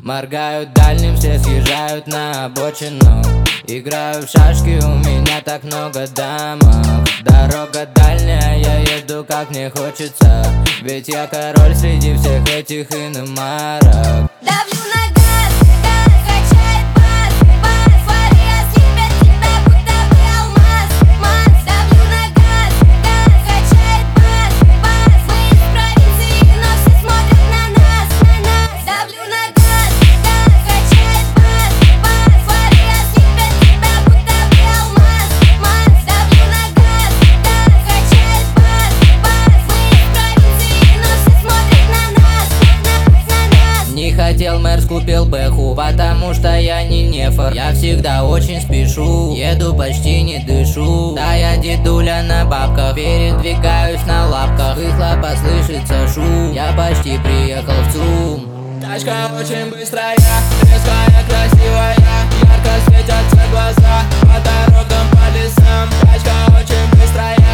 Моргают дальним, все съезжают на обочину. Играю в шашки, у меня так много дамок. Дорога дальняя, я еду как мне хочется. Ведь я король среди всех этих иномарок. Давлю на газ, газ, качает бас, бас. Смотри, осыпят тебя, будто бы алмаз, маз. Давлю на газ, газ, качает бас, бас. Мы из провинции, но все смотрят на нас, на нас. Давлю на газ, газ, качает бас, бас. Смотри, осыпят тебя, будто бы алмаз, маз. Давлю на газ, газ, качает бас, бас. Мы из провинции, но все смотрят на нас, на нас. Не хотел мэр, скупил бэху, потому что я не нефор. Я всегда очень спешу, еду почти не дышу. Да, я дедуля на бабках, передвигаюсь на лапках. Выхлопа слышится шум, я почти приехал в ЦУМ. Тачка очень быстрая, резкая, красивая. Ярко светятся глаза, по дорогам, по лесам. Тачка очень быстрая,